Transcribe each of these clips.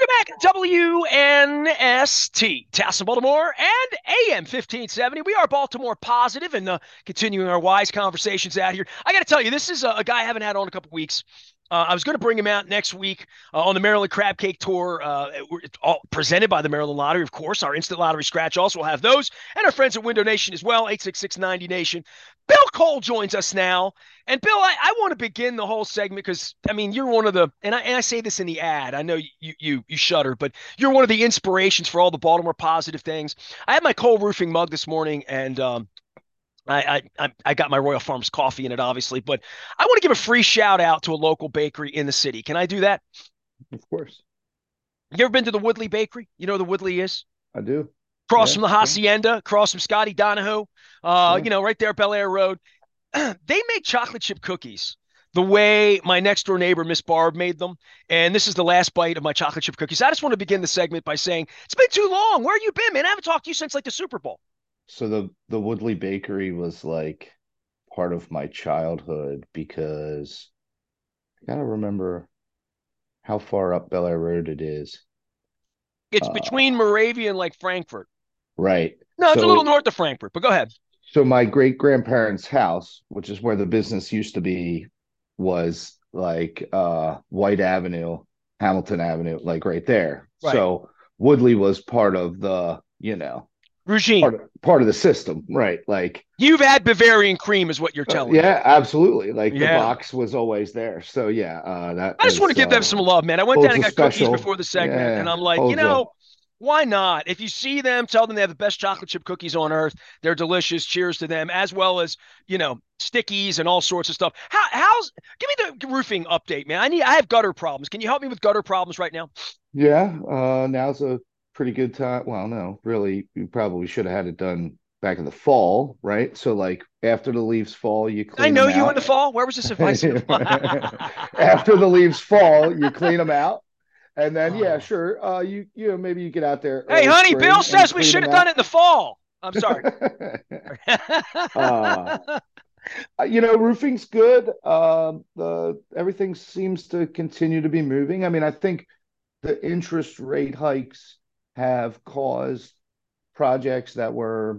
Welcome back, WNST, Towson, Baltimore, and AM 1570. We are Baltimore positive and continuing our wise conversations out here. I got to tell you, this is a guy I haven't had on in a couple weeks. I was going to bring him out next week on the Maryland Crab Cake Tour, all presented by the Maryland Lottery, of course. Our instant lottery scratch also will have those, and our friends at Window Nation as well, 86690 Nation. Bill Cole joins us now. And Bill, I want to begin the whole segment because I mean you're one of the, and I say this in the ad. I know you shudder, but you're one of the inspirations for all the Baltimore positive things. I had my Cole Roofing mug this morning, and I got my Royal Farms coffee in it, obviously. But I want to give a free shout out to a local bakery in the city. Can I do that? Of course, You ever been to the Woodley Bakery? You know who the Woodley is? I do. Across Yeah, from the yeah, Hacienda, across from Scotty Donahoe, yeah. right there, Bel Air Road. They make chocolate chip cookies the way my next door neighbor, Miss Barb, made them. And this is the last bite of my chocolate chip cookies. I just want to begin the segment by saying, it's been too long. Where you been, man? I haven't talked to you since like the Super Bowl. So the Woodley Bakery was like part of my childhood because I gotta remember how far up Bel Air Road it is. It's Uh, between Moravia and like Frankfurt. right. No, it's a little north of Frankfurt, but go ahead. So my great grandparents' house, which is where the business used to be, was like White Avenue, Hamilton Avenue, like right there. Right. So Woodley was part of the, Regime. part of the system, right? Like You've had Bavarian cream, is what you're telling me. yeah, absolutely. Like the Yeah. box was always there. So yeah, that I just want is to give them some love, man. I went down holds and a got cookies special. before the segment, and Yeah, I'm like, holds a why not? If you see them, tell them they have the best chocolate chip cookies on earth. They're delicious. Cheers to them, as well as stickies and all sorts of stuff. How's give me the roofing update, man? I have gutter problems. Can you help me with gutter problems right now? yeah. Now's a pretty good time. Well, no, really, you probably should have had it done back in the fall, right? So like after the leaves fall, you I clean know them you in out. the fall. Where was this advice going to After the leaves fall, you clean them out. And then, yeah, Oh. sure. Maybe you get out there Hey, early honey, Bill spring and says we clean should them have done it out. in the fall. I'm sorry. uh, roofing's good. The everything seems to continue to be moving. I mean, I think the interest rate hikes have caused projects that were,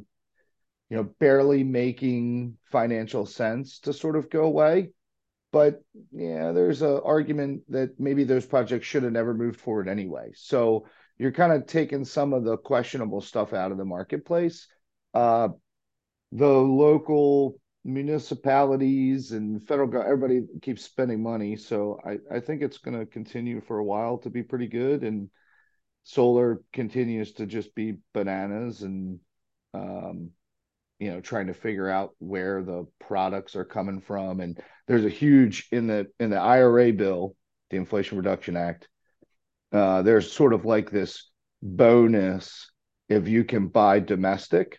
barely making financial sense to sort of go away. But yeah, there's an argument that maybe those projects should have never moved forward anyway. So you're kind of taking some of the questionable stuff out of the marketplace. Uh, the local municipalities and federal government, everybody keeps spending money. So I think it's going to continue for a while to be pretty good. And solar continues to just be bananas and, um, trying to figure out where the products are coming from. And there's a huge in the IRA bill, the Inflation Reduction Act. There's sort of like this bonus if you can buy domestic.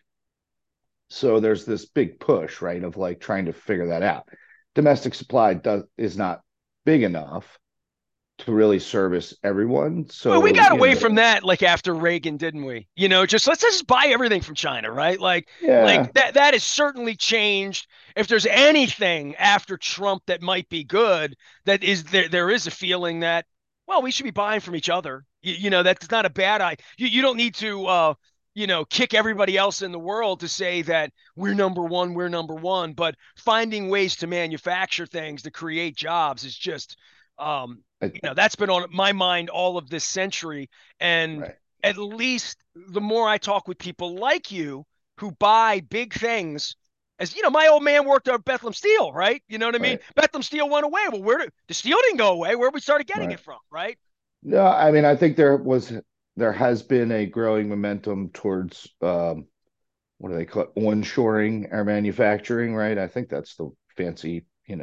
So there's this big push, right, of like trying to figure that out. Domestic supply is not big enough to really service everyone. Well, we So, got away from that like after Reagan, didn't we? Just let's just buy everything from China, right? Like yeah, that has certainly changed. If there's anything after Trump that might be good, that is there is a feeling that well, we should be buying from each other. That's not a bad idea. You don't need to kick everybody else in the world to say that we're number one, but finding ways to manufacture things to create jobs is just um I, that's been on my mind all of this century. And right, at least the more I talk with people like you who buy big things, as my old man worked at Bethlehem Steel, right? You know what I mean? right, Bethlehem Steel went away. Well, where did the steel didn't go away? Where we started getting right. it from, right? No, I mean, I think there has been a growing momentum towards what do they call it? Onshoring our manufacturing, right? I think that's the fancy,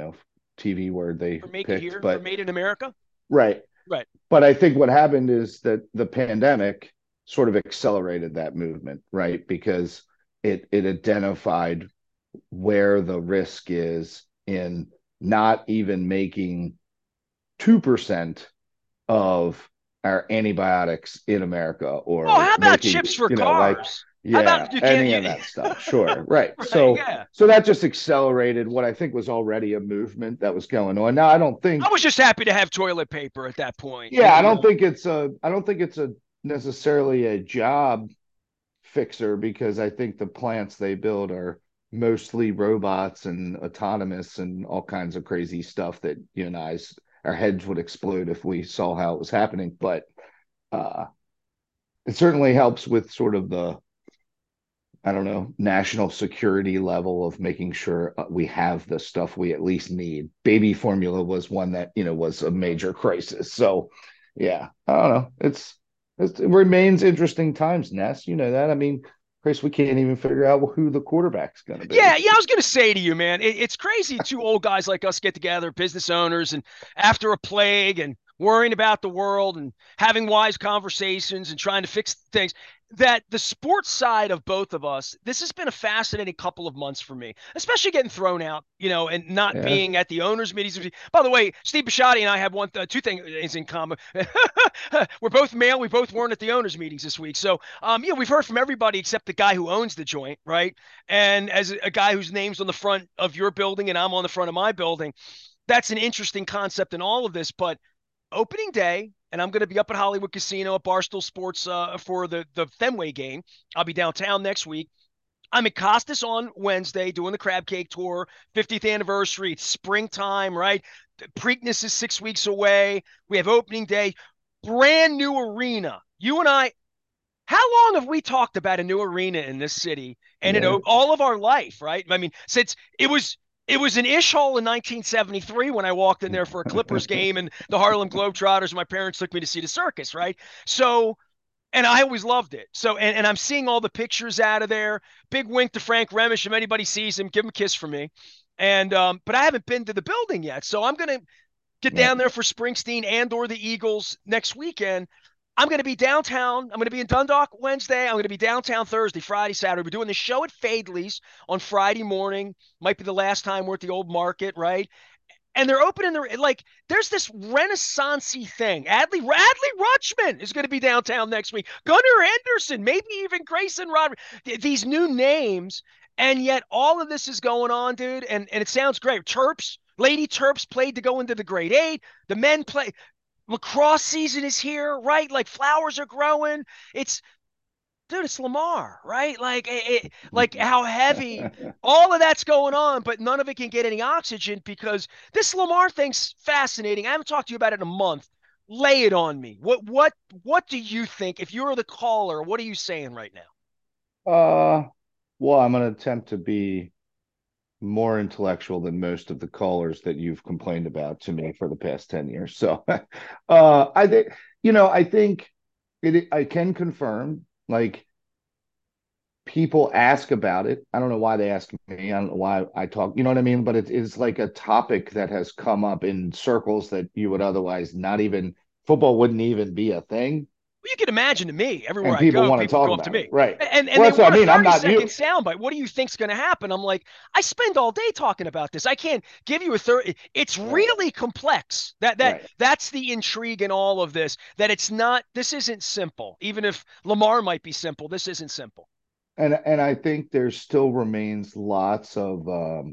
TV word they Or make it picked. here or But made in America, right. right? But I think what happened is that the pandemic sort of accelerated that movement, right? Because it identified where the risk is in not even making 2% of our antibiotics in America Oh, or how about making, chips for like cars? How about Yeah, you can't any of you that stuff. Sure. Right. right, So yeah. so that just accelerated what I think was already a movement that was going on. Now I don't I think was just happy to have toilet paper at that point. yeah, You know? I don't think it's a necessarily a job fixer because I think the plants they build are mostly robots and autonomous and all kinds of crazy stuff that you and our heads would explode if we saw how it was happening. But uh, it certainly helps with sort of the I don't know, national security level of making sure we have the stuff we at least need. Baby formula was one that, was a major crisis. So, yeah, I don't know. It remains interesting times, Ness. You know that. I mean, Chris, we can't even figure out who the quarterback's going to Yeah, be. yeah, I was gonna say to you, man, it's crazy two old guys like us get together, business owners, and after a plague and worrying about the world and having wise conversations and trying to fix things, that the sports side of both of us, this has been a fascinating couple of months for me, especially getting thrown out, and not Yeah. being at the owners' meetings. By the way, Steve Bisciotti and I have two things in common. We're both male. We both weren't at the owners' meetings this week. So, we've heard from everybody except the guy who owns the joint, right? And as a guy whose name's on the front of your building and I'm on the front of my building, that's an interesting concept in all of this. But opening day, and I'm going to be up at Hollywood Casino at Barstool Sports for the Fenway game. I'll be downtown next week. I'm at Costas on Wednesday doing the crab cake tour, 50th anniversary. It's springtime, right? Preakness is 6 weeks away. We have opening day, brand new arena. You and I, how long have we talked about a new arena in this city and Yeah. all of our life, right? I mean, since it was an ish hole in 1973 when I walked in there for a Clippers game and the Harlem Globetrotters. My parents took me to see the circus, right? So, and I always loved it. So, and I'm seeing all the pictures out of there. Big wink to Frank Remish. If anybody sees him, give him a kiss for me. And but I haven't been to the building yet, so I'm gonna get Right. down there for Springsteen and or the Eagles next weekend. I'm going to be downtown. I'm going to be in Dundalk Wednesday. I'm going to be downtown Thursday, Friday, Saturday. We're doing the show at Fadley's on Friday morning. Might be the last time we're at the old market, right? And they're opening there's this renaissancey thing. Adley Rutschman is going to be downtown next week. Gunnar Henderson, maybe even Grayson Rodriguez. These new names, and yet all of this is going on, dude. And it sounds great. Lady Terps played to go into the grade eight. The men play. Lacrosse season is here, right? Like flowers are growing. It's dude, it's Lamar, right? Like how heavy all of that's going on, but none of it can get any oxygen because this Lamar thing's fascinating. I haven't talked to you about it in a month. Lay it on me. What do you think? If you're the caller, what are you saying right now? Uh, well, I'm going to attempt to be more intellectual than most of the callers that you've complained about to me for the past 10 years. So I think, I think I can confirm, like, people ask about it. I don't know why they ask me. I don't know why I talk, you know what I mean? But it is like a topic that has come up in circles that you would otherwise not even, football wouldn't even be a thing. Well, you can imagine to me, everywhere And I people go, want to people talk go up to about it. me. Right. And Well, they that's what I want a mean. I'm 30 not second you. soundbite. What do you think's going to happen? I'm like, I spend all day talking about this. I can't give you a 30. It's Right. really complex. That's the intrigue in all of this. That it's not. This isn't simple. Even if Lamar might be simple, this isn't simple. And I think there still remains lots of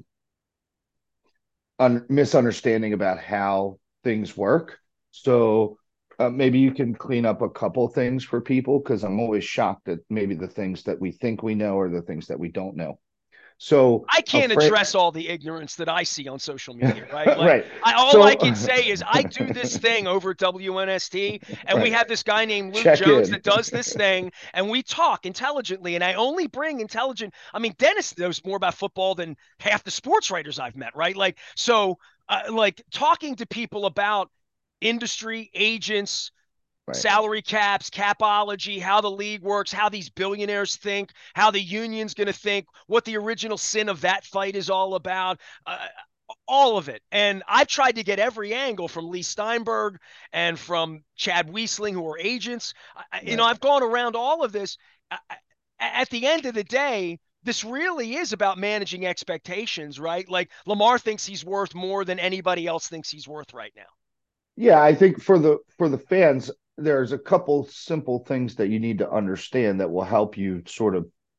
misunderstanding about how things work. So maybe you can clean up a couple things for people because I'm always shocked at maybe the things that we think we know or the things that we don't know. So I a can't friend, address all the ignorance that I see on social media, right? Like, right? all I So can say is I do this thing over at WNST, and we right, have this guy named Luke check Jones in. that does this thing, and we talk intelligently. And I only bring intelligent. I mean, Dennis knows more about football than half the sports writers I've met, right? Like, so, like talking to people about industry agents, Right, salary caps, capology, how the league works, how these billionaires think, how the union's going to think, what the original sin of that fight is all about. All of it. And I've tried to get every angle from Lee Steinberg and from Chad Wiesling, who are agents. right. I've gone around all of this. At the end of the day, this really is about managing expectations, right? Like Lamar thinks he's worth more than anybody else thinks he's worth right now. Yeah, I think for the fans, there's a couple simple things that you need to understand that will help you sort of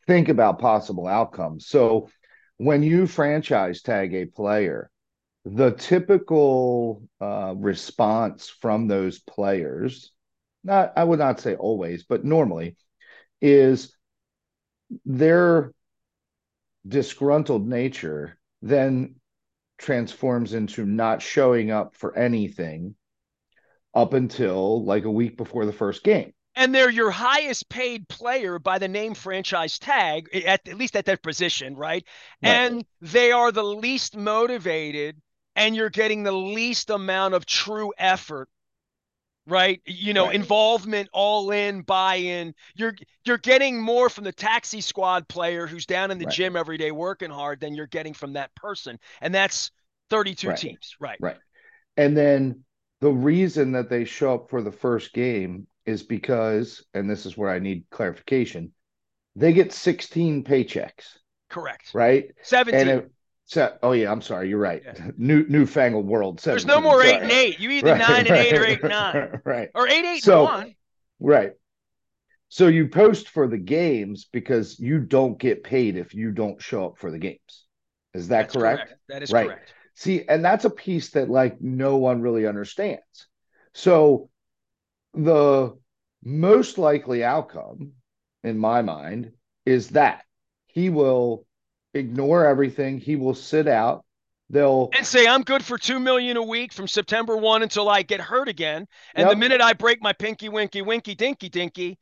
think about possible outcomes. So when you franchise tag a player, the typical response from those players, not I would not say always, but normally, is their disgruntled nature then transforms into not showing up for anything up until like a week before the first game. And they're your highest paid player by the name franchise tag, at least at that position, right? Right, And they are the least motivated, and you're getting the least amount of true effort, right? right, Involvement, all in, buy-in. You're getting more from the taxi squad player who's down in the right, gym every day working hard than you're getting from that person. And that's 32 right, teams, right? right. And then the reason that they show up for the first game is because, and this is where I need clarification, they get 16 paychecks, Correct. right? And 17. it so, oh yeah, I'm sorry, you're right. Yeah. Newfangled world, There's no 17. more 8 and Sorry. 8. You either Right, 9 and 8 or 8 and right, 9. right. Or 8, 8 and So, 1. right. So you post for the games because you don't get paid if you don't show up for the games. Is that That's correct. correct? That is Right. correct. See, and that's a piece that like no one really understands. So the most likely outcome in my mind is that he will ignore everything, he will sit out. They'll And say I'm good for 2 million a week from September 1 until I get hurt again. And the yep, minute I break my pinky winky winky dinky dinky,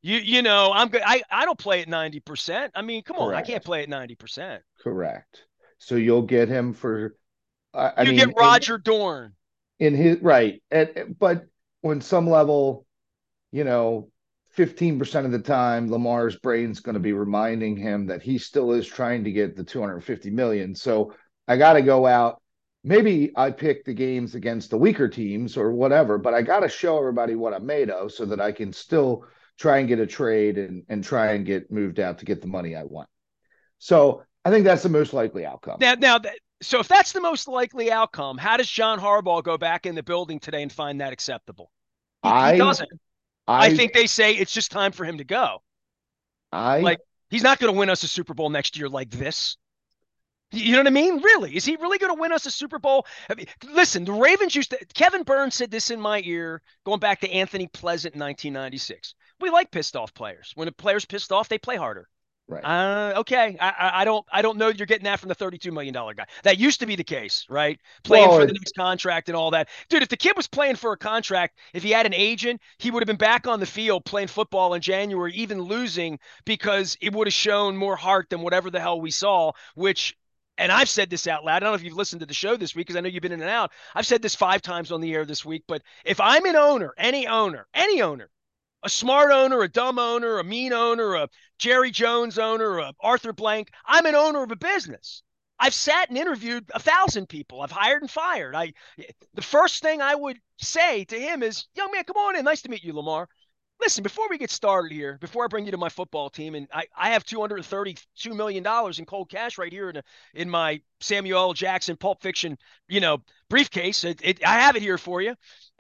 I'm good. I don't play at 90%. I mean, come on, I can't correct. play at 90%. Correct. So you'll get him for I You get mean Roger Dorn. in his right. But on some level, you know, 15% of the time, Lamar's brain's going to be reminding him that he still is trying to get the 250 million. So I got to go out. Maybe I pick the games against the weaker teams or whatever, but I got to show everybody what I'm made of so that I can still try and get a trade and try and get moved out to get the money I want. So I think that's the most likely outcome. So if that's the most likely outcome, how does John Harbaugh go back in the building today and find that acceptable? He I, doesn't. I I, think they say it's just time for him to go. I, Like, he's not going to win us a Super Bowl next year like this. You know what I mean? Really? Is he really going to win us a Super Bowl? I mean, listen, the Ravens used to, Kevin Burns said this in my ear, going back to Anthony Pleasant in 1996. We like pissed off players. When a player's pissed off, they play harder. right. Okay. I don't know you're getting that from the $32 million guy. That used to be the case, right? Playing Well, for the next contract and all that. Dude, if the kid was playing for a contract, if he had an agent, he would have been back on the field playing football in January, even losing, because it would have shown more heart than whatever the hell we saw, which, and I've said this out loud. I don't know if you've listened to the show this week because I know you've been in and out. I've said this 5 times on the air this week, but if I'm an owner, any owner, a smart owner, a dumb owner, a mean owner, a Jerry Jones owner, a Arthur Blank. I'm an owner of a business. I've sat and interviewed 1,000 people. I've hired and fired. The first thing I would say to him is, young man, come on in. Nice to meet you, Lamar. Listen, before we get started here, before I bring you to my football team, and I have $232 million in cold cash right here in my Samuel L. Jackson Pulp Fiction, briefcase. I have it here for you.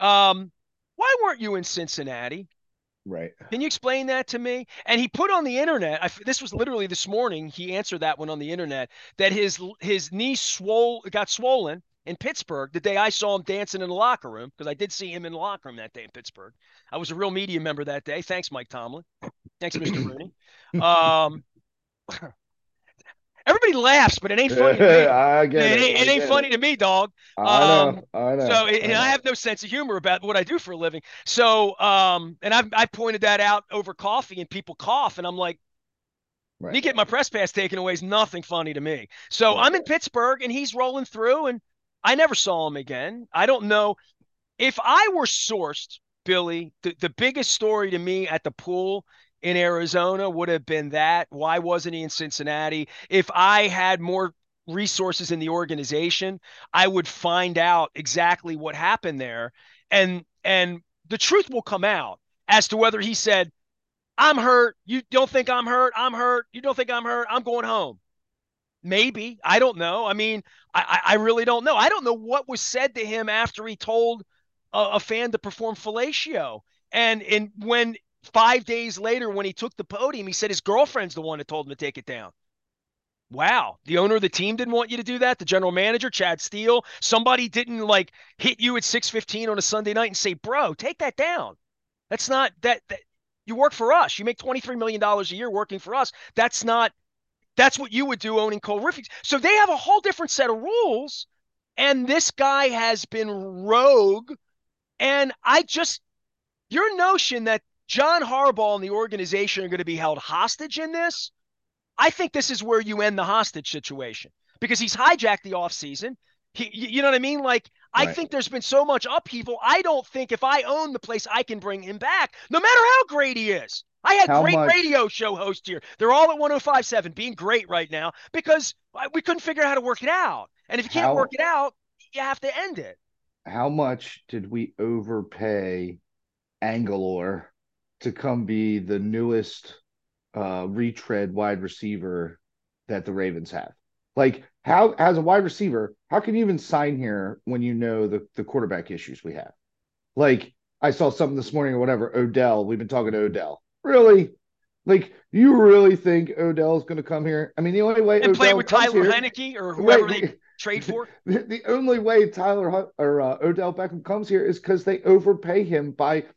Why weren't you in Cincinnati? right. Can you explain that to me? And he put on the internet. This was literally this morning. He answered that one on the internet that his knee got swollen in Pittsburgh the day I saw him dancing in the locker room, because I did see him in the locker room that day in Pittsburgh. I was a real media member that day. Thanks, Mike Tomlin. Thanks, Mr. Rooney. Um, Everybody laughs, but it ain't funny to me. I get It it. ain't, I it ain't get it. funny to me, dog. I Um, know. I so, know. I and I know. have no sense of humor about what I do for a living. So, and I pointed that out over coffee, and people cough, and I'm like, Right. me getting my press pass taken away is nothing funny to me. So Right. I'm in Pittsburgh, and he's rolling through, and I never saw him again. I don't know if I were sourced, Billy. The biggest story to me at the pool in Arizona would have been that. Why wasn't he in Cincinnati? If I had more resources in the organization, I would find out exactly what happened there, and the truth will come out as to whether he said, "I'm hurt. You don't think I'm hurt? I'm hurt. You don't think I'm hurt? I'm going home." Maybe. I don't know. I mean, I really don't know. I don't know what was said to him after he told a fan to perform fellatio. And when 5 days later, when he took the podium, he said his girlfriend's the one that told him to take it down. Wow. The owner of the team didn't want you to do that. The general manager, Chad Steele, somebody didn't like hit you at 6:15 on a Sunday night and say, bro, take that down. That's not that you work for us. You make $23 million a year working for us. That's what you would do owning Cole Roofing. So they have a whole different set of rules. And this guy has been rogue. And your notion that John Harbaugh and the organization are going to be held hostage in this, I think this is where you end the hostage situation because he's hijacked the offseason. You know what I mean? Like, I Right. think there's been so much upheaval. I don't think if I own the place, I can bring him back, no matter how great he is. I had How great much radio show hosts here. They're all at 105.7 being great right now because we couldn't figure out how to work it out. And if you can't work how it out, you have to end it. how much did we overpay Angelor to come be the newest retread wide receiver that the Ravens have? Like, how, as a wide receiver, how can you even sign here when you know the quarterback issues we have? Like, I saw something this morning or whatever. Odell, we've been talking to Odell. Really? Like, you really think Odell's going to come here? I mean, the only way And play Odell with comes Tyler here, Heineke or whoever right? they trade for. The only way Tyler or Odell Beckham comes here is because they overpay him by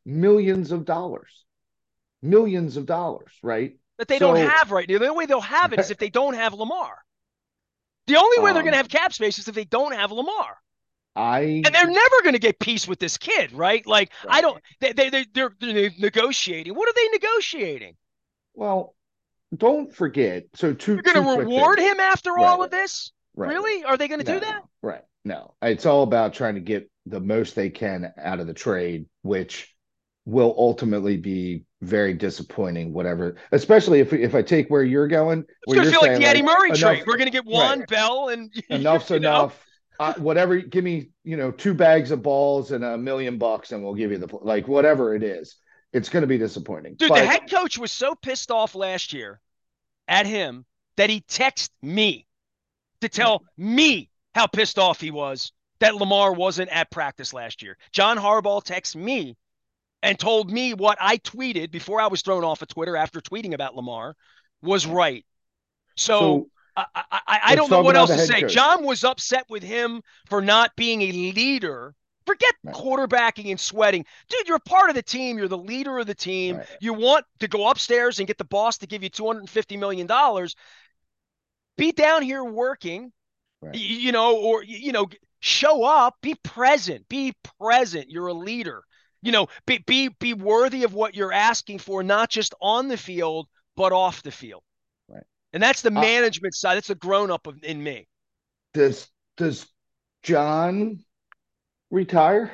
millions of dollars, right? That they don't So, have right now. The only way they'll have it is if they don't have Lamar. The only way they're going to um, have cap space is if they don't have Lamar. And I they're never going to get peace with this kid, right? Like, I right. don't, they're negotiating. What are they negotiating? Well, don't forget. So You're two going to quick reward things. him after Right, all of this? right. Really? Are they going to do that? No, right. No. It's all about trying to get the most they can out of the trade, which will ultimately be very disappointing, whatever. Especially if I take where you're going, It's where going to you're feel like saying the Eddie like Murray trade. enough, We're going to get right? Juan Bell and, Enough's you know, enough. Whatever, give me, 2 bags of balls and $1 million, and we'll give you the like whatever it is. It's going to be disappointing, dude, the but head coach was so pissed off last year at him that he texted me to right, tell me how pissed off he was that Lamar wasn't at practice last year. John Harbaugh texted me and told me what I tweeted before I was thrown off of Twitter after tweeting about Lamar was right. right. So So I let's don't know talk what about else the to head say. coach. John was upset with him for not being a leader. Forget Right, quarterbacking and sweating. Dude, you're a part of the team. You're the leader of the team. right. You want to go upstairs and get the boss to give you $250 million. Be down here working, Right. or show up, be present, be present. You're a leader. Be worthy of what you're asking for, not just on the field, but off the field. Right. And that's the Uh, management side. That's the grown up in me. does John retire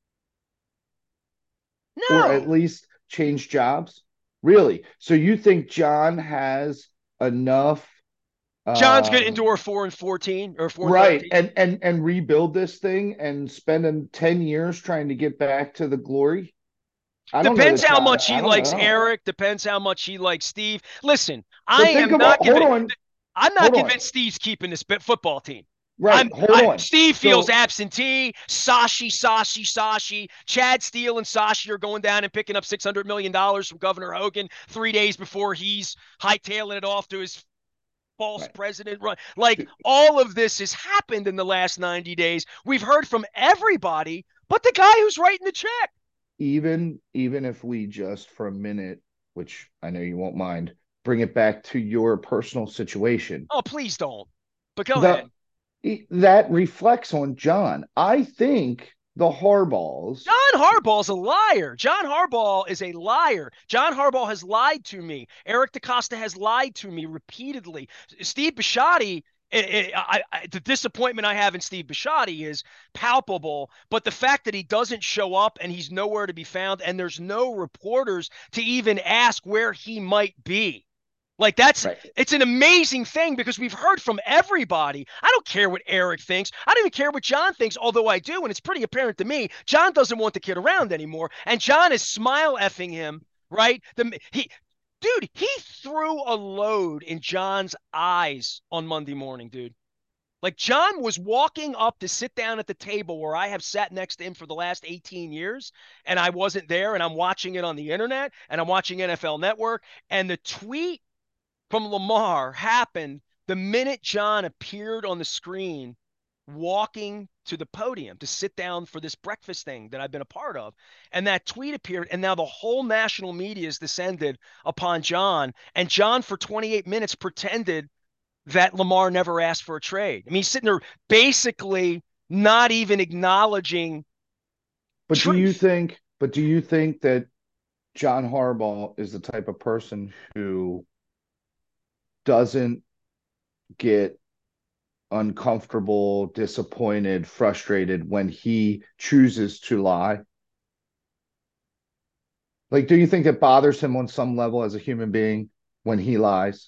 or at No, least change jobs? Really? So you think John has enough John's going to um endure 4-14 or four and right thirteen. and rebuild this thing and spend 10 years trying to get back to the glory? I don't know Depends that how John, much he I don't likes know. Eric. Depends how much he likes Steve. Listen, I But think am about not hold convinced. on, I'm not hold on. convinced Steve's keeping this football team. Right, hold on. Steve feels So absentee. Sashi. Chad Steele and Sashi are going down and picking up $600 million from Governor Hogan 3 days before he's hightailing it off to his false right. president run. Like, all of this has happened in the last 90 days. We've heard from everybody but the guy who's writing the check. Even if we just for a minute, which I know you won't mind, bring it back to your personal situation, Oh, please don't. But go the ahead. that reflects on John. I think the Harbaughs, John Harbaugh's a liar. John Harbaugh is a liar. John Harbaugh has lied to me. Eric DeCosta has lied to me repeatedly. Steve Bisciotti, the disappointment I have in Steve Bisciotti is palpable, but the fact that he doesn't show up and he's nowhere to be found and there's no reporters to even ask where he might be. Like, right? it's an amazing thing because we've heard from everybody. I don't care what Eric thinks. I don't even care what John thinks, although I do, and it's pretty apparent to me. John doesn't want the kid around anymore, and John is smile effing him, right? He threw a load in John's eyes on Monday morning, dude. Like John was walking up to sit down at the table where I have sat next to him for the last 18 years, and I wasn't there, and I'm watching it on the internet, and I'm watching NFL Network, and the tweet from Lamar happened the minute John appeared on the screen walking to the podium to sit down for this breakfast thing that I've been a part of. And that tweet appeared, and now the whole national media has descended upon John. And John, for 28 minutes, pretended that Lamar never asked for a trade. I mean, he's sitting there basically not even acknowledging But do you truth. think, but do you think that John Harbaugh is the type of person who doesn't get uncomfortable, disappointed, frustrated when he chooses to lie? Like, do you think it bothers him on some level as a human being when he lies?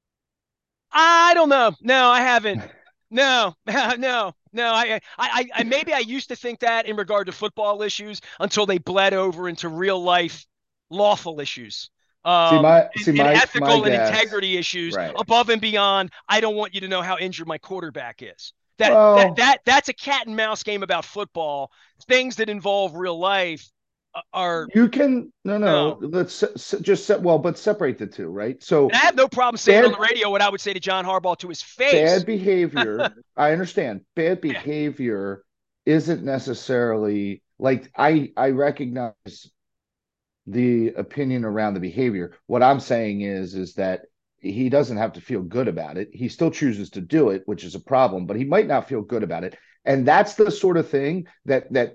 I don't know. No, I haven't. No, no. Maybe I used to think that in regard to football issues until they bled over into real life lawful issues, See my see and my ethical and guess, integrity issues right? above and beyond. I don't want you to know how injured my quarterback is. Well, That's a cat and mouse game about football. Things that involve real life are you can no, no. just well, but separate the two, right? And So I have no problem saying on the bad radio what I would say to John Harbaugh to his bad face. behavior, I understand. Bad Yeah. behavior isn't necessarily like I recognize the opinion around the behavior. What I'm saying is that he doesn't have to feel good about it. He still chooses to do it, which is a problem, but he might not feel good about it. And that's the sort of thing that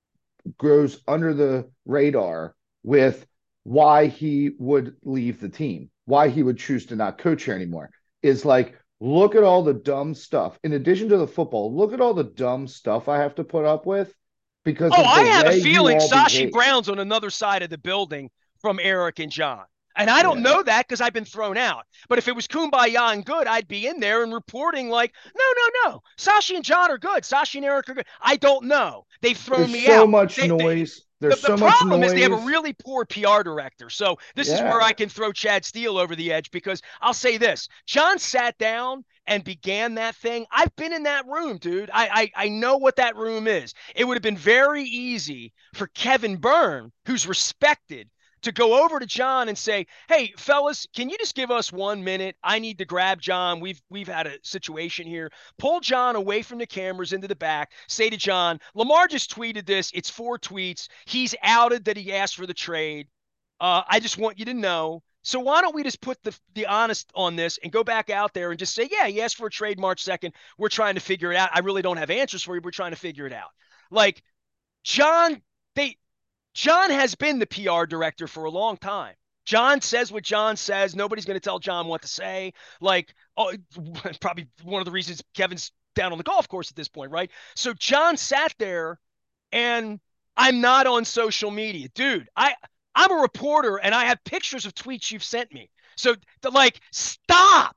goes under the radar with why he would leave the team, why he would choose to not coach here anymore. Is like, look at all the dumb stuff. In addition to the football, look at all the dumb stuff I have to put up with because Oh, of the I have a way you feeling all Sashi behave. Brown's on another side of the building from Eric and John. And I don't Yeah. know that because I've been thrown out. But if it was Kumbaya and good, I'd be in there and reporting like, no, no, no. Sashi and John are good. Sashi and Eric are good. I don't know. They've thrown There's me so out. much They noise. There's the so much problem is they have a noise. really poor PR director. So this is where Yeah. I can throw Chad Steele over the edge because I'll say this. John sat down and began that thing. I've been in that room, dude. I know what that room is. It would have been very easy for Kevin Byrne, who's respected, to go over to John and say, "Hey, fellas, can you just give us 1 minute? I need to grab John. We've had a situation here. Pull John away from the cameras into the back. Say to John, Lamar just tweeted this. It's 4 tweets. He's outed that he asked for the trade. I just want you to know. So why don't we just put the honest on this and go back out there and just say, yeah, he asked for a trade March 2nd. We're trying to figure it out. I really don't have answers for you. We're trying to figure it out. Like John, they John has been the PR director for a long time. John says what John says. Nobody's going to tell John what to say. Like, oh, probably one of the reasons Kevin's down on the golf course at this point, right? So John sat there, and I'm not on social media, dude. I'm a reporter, and I have pictures of tweets you've sent me. So, like, stop,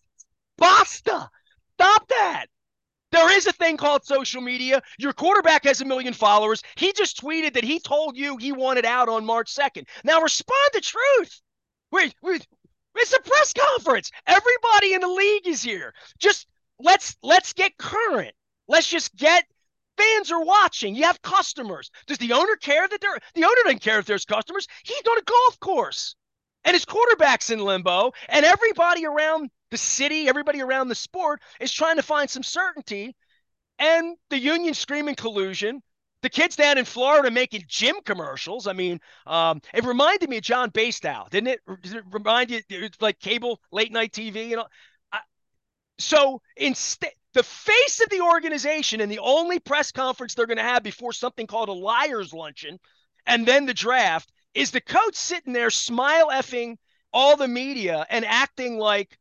basta, stop that. There is a thing called social media. Your quarterback has 1 million followers. He just tweeted that he told you he wanted out on March 2nd. Now respond to truth. Wait. It's a press conference. Everybody in the league is here. Just let's get current. Let's just get fans are watching. You have customers. Does the owner care that the owner doesn't care if there's customers? He's on a golf course. And his quarterback's in limbo, and everybody around the city, everybody around the sport is trying to find some certainty. And the union screaming collusion. The kids down in Florida making gym commercials. I mean, it reminded me of John Bastow, didn't it? Did it remind you? It's like cable late night TV, you know. I, so instead, the face of the organization and the only press conference they're going to have before something called a liars luncheon, and then the draft is the coach sitting there smile effing all the media and acting like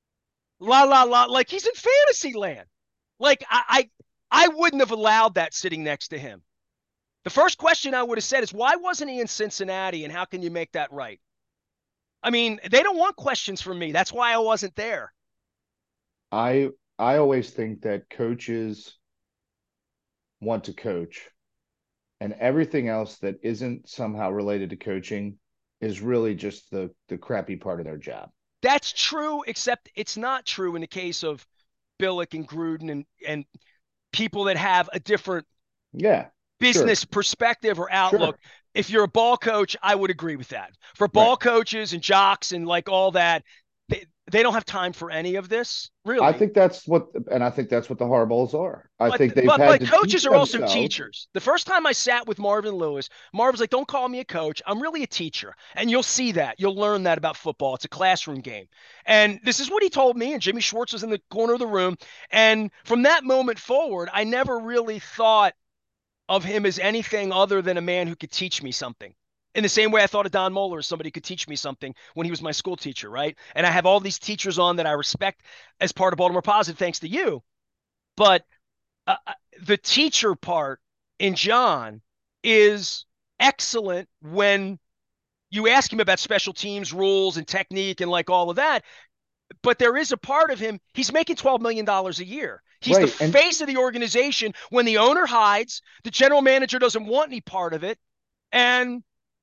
la la la, like he's in fantasy land. Like I wouldn't have allowed that sitting next to him. The first question I would have said is, why wasn't he in Cincinnati, and how can you make that right? I mean, they don't want questions from me. That's why I wasn't there. I always think that coaches want to coach, and everything else that isn't somehow related to coaching is really just the crappy part of their job. That's true, except it's not true in the case of Billick and Gruden and people that have a different Yeah, sure, business perspective or outlook. sure. If you're a ball coach, I would agree with that. For Right. ball coaches and jocks and like all that, they don't have time for any of this, I really. think that's what, and I think that's what the Harbaughs are. I But think they've but had but to teach coaches are also themselves. teachers. The first time I sat with Marvin Lewis, Marvin's like, "Don't call me a coach. I'm really a teacher." And you'll see that. You'll learn that about football. It's a classroom game. And this is what he told me. And Jimmy Schwartz was in the corner of the room. And from that moment forward, I never really thought of him as anything other than a man who could teach me something. In the same way I thought of Don Moeller as somebody who could teach me something when he was my school teacher, right? And I have all these teachers on that I respect as part of Baltimore Positive, thanks to you. But the teacher part in John is excellent when you ask him about special teams rules and technique and like all of that. But there is a part of him, he's making $12 million a year. He's the Right. And face of the organization. When the owner hides, the general manager doesn't want any part of it. And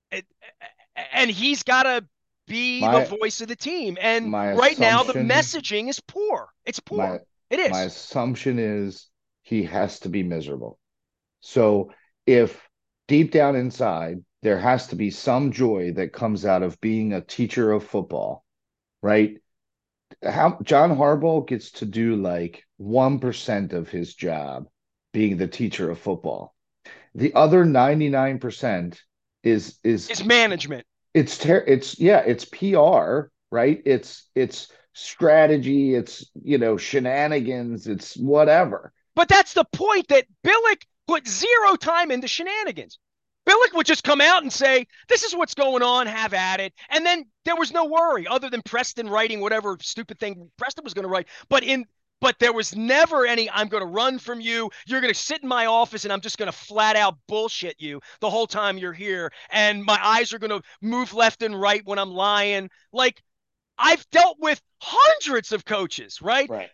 and he's got to be the my voice of the team. And my right now, the assumption, messaging is poor. It's poor. my It my is. assumption is he has to be miserable. So if deep down inside there has to be some joy that comes out of being a teacher of football, right? How John Harbaugh gets to do like 1% of his job being the teacher of football. The other 99% is It's management. it's yeah, it's PR, right? It's strategy, it's shenanigans, it's whatever. But that's the point that Billick put zero time into shenanigans. Billick would just come out and say, "This is what's going on, have at it." And then there was no worry other than Preston writing whatever stupid thing Preston was going to write. But there was never any, "I'm going to run from you. You're going to sit in my office and I'm just going to flat out bullshit you the whole time you're here. And my eyes are going to move left and right when I'm lying." Like, I've dealt with hundreds of coaches, right? Right.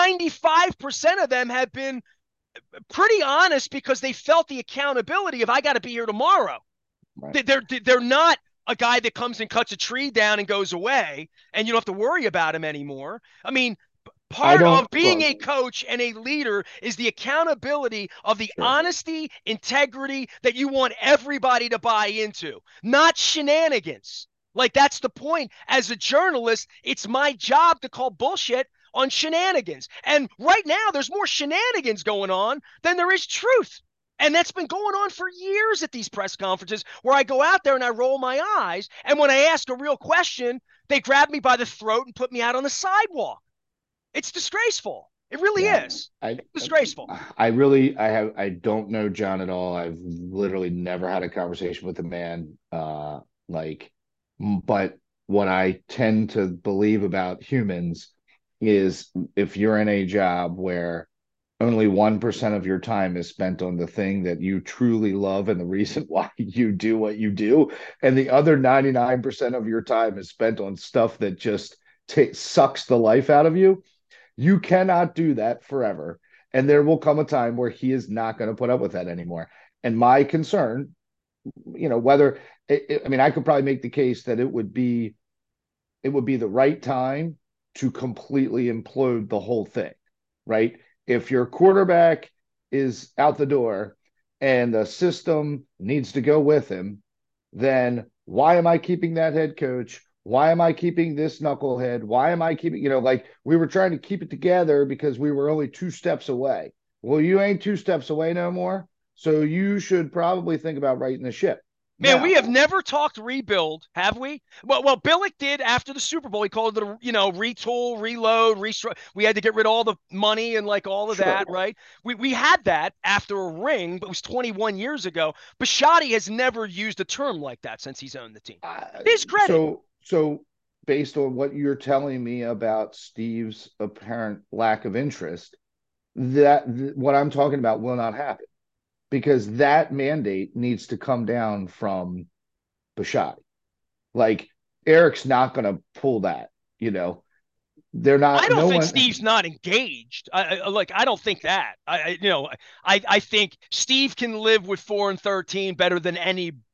95% of them have been pretty honest because they felt the accountability of, "I got to be here tomorrow." Right. They're not a guy that comes and cuts a tree down and goes away and you don't have to worry about him anymore. I mean, I part don't of being look. a coach and a leader is the accountability of the Sure. honesty, integrity that you want everybody to buy into, not shenanigans. Like, that's the point. As a journalist, it's my job to call bullshit on shenanigans. And right now, there's more shenanigans going on than there is truth. And that's been going on for years at these press conferences where I go out there and I roll my eyes. And when I ask a real question, they grab me by the throat and put me out on the sidewalk. It's disgraceful. It really Yeah. is. I It's disgraceful. I don't know John at all. I've literally never had a conversation with the man. Like, but what I tend to believe about humans is if you're in a job where only 1% of your time is spent on the thing that you truly love and the reason why you do what you do, and the other 99% of your time is spent on stuff that just sucks the life out of you, you cannot do that forever. And there will come a time where he is not going to put up with that anymore. And my concern, whether I mean, I could probably make the case that it would be the right time to completely implode the whole thing, right? If your quarterback is out the door and the system needs to go with him, then why am I keeping that head coach? Why am I keeping this knucklehead? Why am I keeping, like we were trying to keep it together because we were only 2 steps away. Well, you ain't 2 steps away no more. So you should probably think about righting the ship. Man, we Now, have never talked rebuild, have we? Well, Billick did after the Super Bowl. He called it a, retool, reload, restructure. We had to get rid of all the money and like all of sure. that, right? We had that after a ring, but it was 21 years ago. Bisciotti has never used a term like that since he's owned the team. His credit. So based on what you're telling me about Steve's apparent lack of interest, that what I'm talking about will not happen because that mandate needs to come down from Bisciotti. Like Eric's not going to pull that. You know, they're I not. don't No think one. Steve's not engaged. I don't think that. I think Steve can live with 4-13 better than any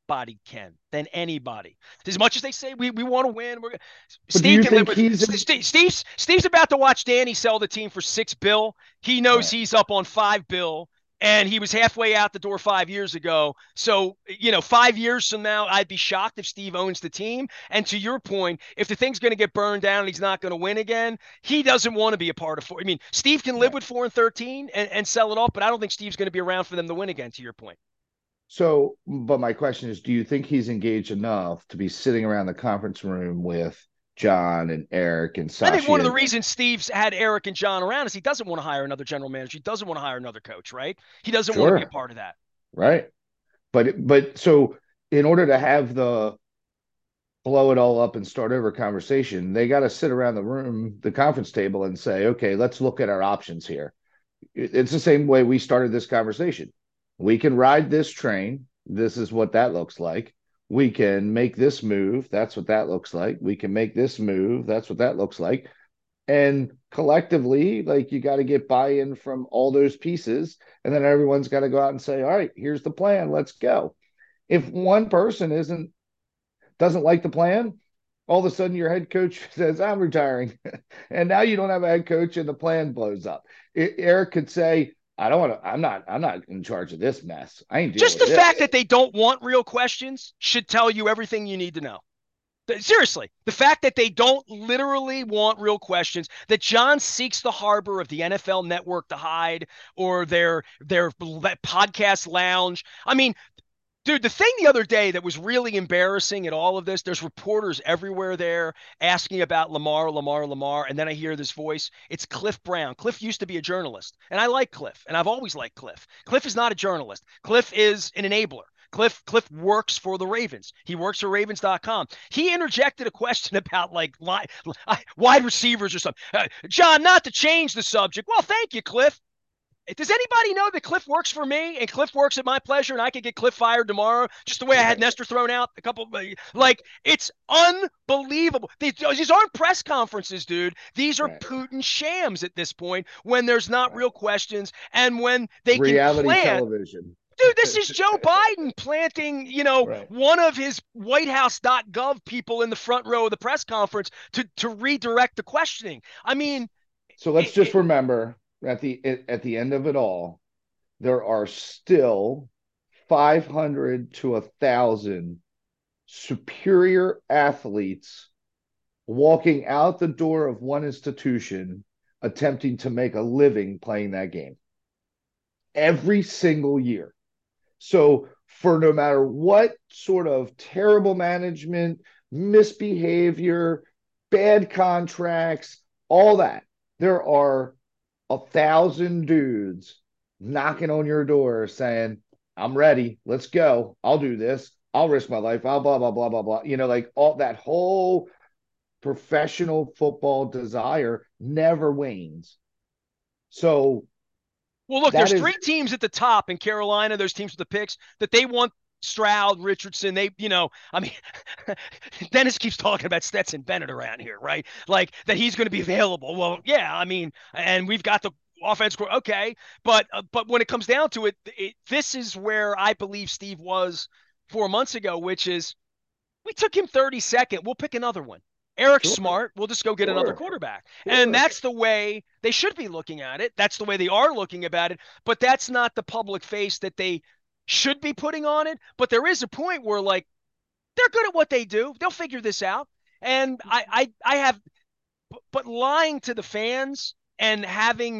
anybody can, than anybody. As much as they say we want to win, But do Steve you can live think with he's in? Steve's about to watch Danny sell the team for $6 billion. He knows Right. he's up on $5 billion. And he was halfway out the door 5 years ago. So, 5 years from now, I'd be shocked if Steve owns the team. And to your point, if the thing's going to get burned down and he's not going to win again, he doesn't want to be a part of four. I mean, Steve can live Right. with 4-13 and sell it off, but I don't think Steve's going to be around for them to win again, to your point. So, but my question is, do you think he's engaged enough to be sitting around the conference room with John and Eric and I think one Sashi of the and reasons Steve's had Eric and John around is he doesn't want to hire another general manager. He doesn't want to hire another coach, right? He doesn't want to be a sure, part of that. right? But so in order to have the blow it all up and start over conversation, they got to sit around the room, the conference table, and say, okay, let's look at our options here. It's the same way we started this conversation. We can ride this train. This is what that looks like. We can make this move. That's what that looks like. We can make this move. That's what that looks like. And collectively, like you got to get buy-in from all those pieces. And then everyone's got to go out and say, all right, here's the plan. Let's go. If one person doesn't like the plan, all of a sudden your head coach says, I'm retiring. And now you don't have a head coach and the plan blows up. Eric could say, I don't want to, I'm not in charge of this mess. I ain't dealing Just with the fact this. that they don't want real questions should tell you everything you need to know. Seriously, the fact that they don't literally want real questions, that John seeks the harbor of the NFL Network to hide, or their podcast lounge. I mean, dude, the thing the other day that was really embarrassing in all of this, there's reporters everywhere there asking about Lamar, and then I hear this voice. It's Cliff Brown. Cliff used to be a journalist, and I like Cliff, and I've always liked Cliff. Cliff is not a journalist. Cliff is an enabler. Cliff works for the Ravens. He works for Ravens.com. He interjected a question about like wide receivers or something. John, not to change the subject. Well, thank you, Cliff. Does anybody know that Cliff works for me and Cliff works at my pleasure and I could get Cliff fired tomorrow just the way I had Right. Nestor thrown out a couple like it's unbelievable. These aren't press conferences, dude. These are Right. Putin shams at this point when there's not Right. real questions and when they can Reality plant. television. Dude, this is Joe Biden planting, Right. one of his WhiteHouse.gov people in the front row of the press conference to redirect the questioning. I mean, So let's just remember at the end of it all, there are still 500 to 1,000 superior athletes walking out the door of one institution attempting to make a living playing that game every single year. So, for no matter what sort of terrible management, misbehavior, bad contracts, all that, there are 1,000 dudes knocking on your door saying, I'm ready. Let's go. I'll do this. I'll risk my life. I'll blah, blah, blah, blah, blah. Like all that whole professional football desire never wanes. So well, look, that there's is three teams at the top in Carolina. Those teams with the picks that they want Stroud, Richardson. I mean, Dennis keeps talking about Stetson Bennett around here, right? Like that he's going to be available. Well, yeah, I mean, and we've got the offense. Okay, but when it comes down to it, this is where I believe Steve was 4 months ago, which is we took him 32nd. We'll pick another one. Eric's sure, smart. We'll just go get another sure, quarterback. And sure. that's the way they should be looking at it. That's the way they are looking about it. But that's not the public face that they should be putting on it. But there is a point where, like, they're good at what they do. They'll figure this out. And I have, but lying to the fans and having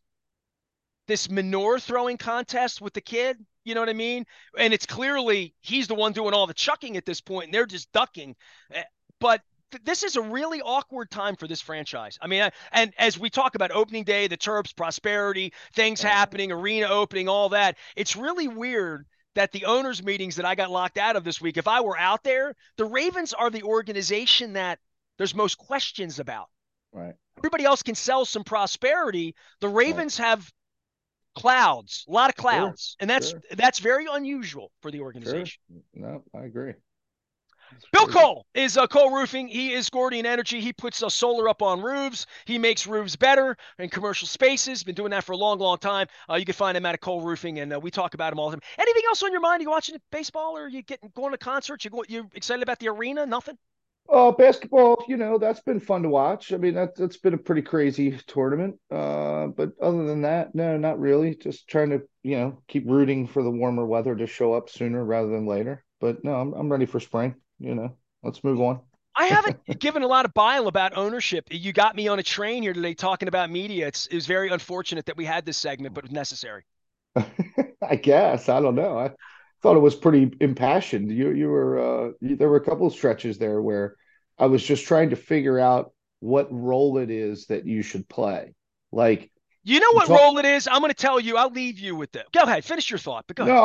this manure throwing contest with the kid. You know what I mean? And it's clearly he's the one doing all the chucking at this point, and they're just ducking. But this is a really awkward time for this franchise. I mean, and as we talk about opening day, the Terps, prosperity, things Right. happening, arena opening, all that, it's really weird that the owners' meetings that I got locked out of this week, if I were out there, the Ravens are the organization that there's most questions about. Right. Everybody else can sell some prosperity. The Right. Ravens have clouds, a lot of Sure. clouds, and that's Sure. that's very unusual for the Sure. organization. No, I agree. It's Bill crazy. Cole is Cole Roofing. He is Gordian Energy. He puts solar up on roofs. He makes roofs better in commercial spaces. Been doing that for a long, long time. You can find him at Cole Roofing, and we talk about him all the time. Anything else on your mind? You watching baseball, or you getting going to concerts? You excited about the arena? Nothing. Basketball, that's been fun to watch. I mean, that's been a pretty crazy tournament. But other than that, no, not really. Just trying to, keep rooting for the warmer weather to show up sooner rather than later. But no, I'm ready for spring. Let's move on. I haven't given a lot of bile about ownership. You got me on a train here today talking about media. It was very unfortunate that we had this segment, but it was necessary. I guess. I don't know. I thought it was pretty impassioned. There were a couple of stretches there where I was just trying to figure out what role it is that you should play. Like You know you what talk role it is? I'm going to tell you. I'll leave you with it. Go ahead. Finish your thought, but go No, ahead.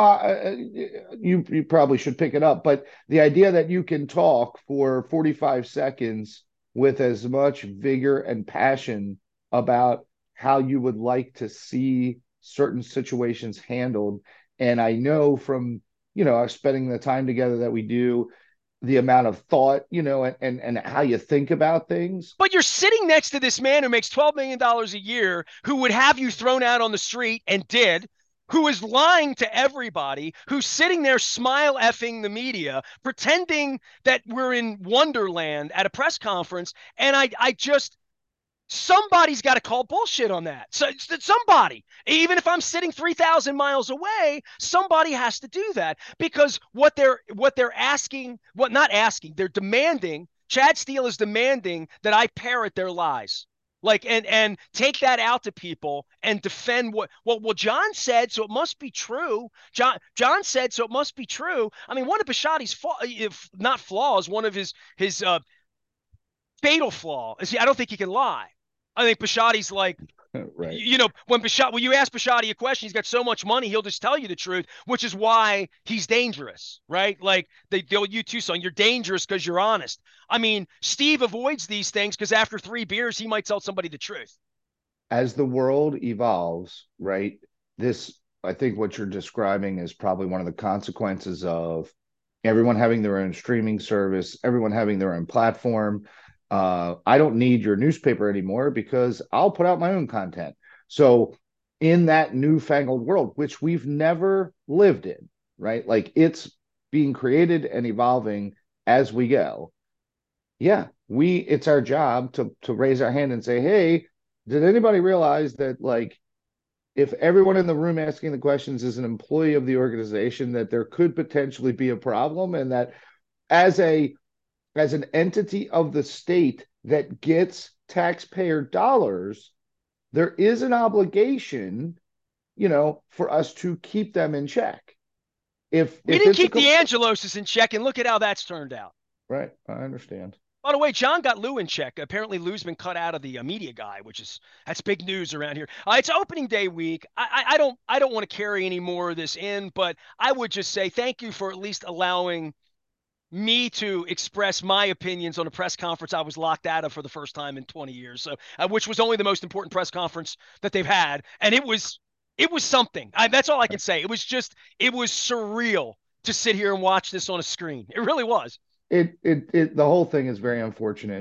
you probably should pick it up. But the idea that you can talk for 45 seconds with as much vigor and passion about how you would like to see certain situations handled. And I know from, spending the time together that we do, the amount of thought, and how you think about things. But you're sitting next to this man who makes $12 million a year, who would have you thrown out on the street and did, who is lying to everybody, who's sitting there smile effing the media, pretending that we're in Wonderland at a press conference. And I just, somebody's got to call bullshit on that. So somebody, even if I'm sitting 3,000 miles away, somebody has to do that, because what they're asking, what not asking, they're demanding. Chad Steele is demanding that I parrot their lies. Like, and take that out to people and defend what well John said, so it must be true. John said, so it must be true. I mean, one of Bashadi's if not flaws, one of his fatal flaw is I don't think he can lie. I think Bashadi's like, Right. when you ask Bashadi a question, he's got so much money, he'll just tell you the truth, which is why he's dangerous, right? Like they'll you too, son. You're dangerous because you're honest. I mean, Steve avoids these things because after 3 beers, he might tell somebody the truth. As the world evolves, right? I think what you're describing is probably one of the consequences of everyone having their own streaming service, everyone having their own platform. I don't need your newspaper anymore because I'll put out my own content. So, in that newfangled world, which we've never lived in, right? Like it's being created and evolving as we go. Yeah, it's our job to raise our hand and say, hey, did anybody realize that like if everyone in the room asking the questions is an employee of the organization, that there could potentially be a problem, and that as a as an entity of the state that gets taxpayer dollars, there is an obligation, for us to keep them in check. We If didn't it's a keep the Angeloses in check, and look at how that's turned out. right, I understand. By the way, John got Lou in check. Apparently, Lou's been cut out of the media guy, which is that's big news around here. It's opening day week. I don't want to carry any more of this in, but I would just say thank you for at least allowing me to express my opinions on a press conference I was locked out of for the first time in 20 years. So, which was only the most important press conference that they've had, and it was something. That's all I can say. It was surreal to sit here and watch this on a screen. It really was. The whole thing is very unfortunate.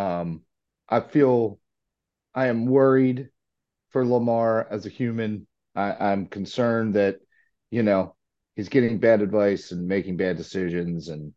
I feel I am worried for Lamar as a human. I'm concerned that, you know, he's getting bad advice and making bad decisions. And,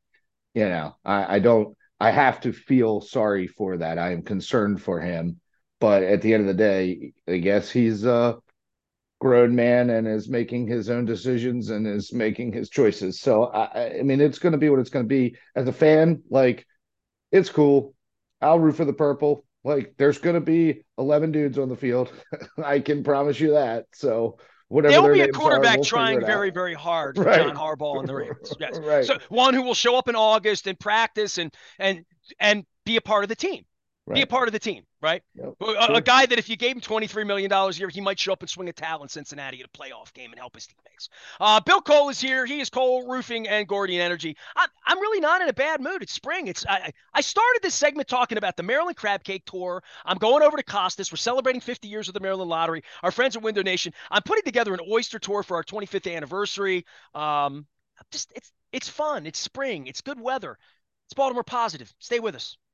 I don't, I have to feel sorry for that. I am concerned for him. But at the end of the day, I guess he's a grown man and is making his own decisions and is making his choices. So, I mean, it's going to be what it's going to be. As a fan, like, it's cool. I'll root for the purple. Like, there's going to be 11 dudes on the field. I can promise you that. So, whatever There'll their be a names are, quarterback we'll figure trying it out. very, very hard for Right. John Harbaugh and the Ravens. Yes. Right. So one who will show up in August and practice and be a part of the team. Be a Right. part of the team, right? Yep. A Sure. guy that if you gave him $23 million a year, he might show up and swing a towel in Cincinnati at a playoff game and help his teammates. Bill Cole is here. He is Cole Roofing and Gordian Energy. I'm really not in a bad mood. It's spring. I started this segment talking about the Maryland Crab Cake Tour. I'm going over to Costas. We're celebrating 50 years of the Maryland Lottery. Our friends at Window Nation. I'm putting together an oyster tour for our 25th anniversary. Just it's fun. It's spring. It's good weather. It's Baltimore Positive. Stay with us.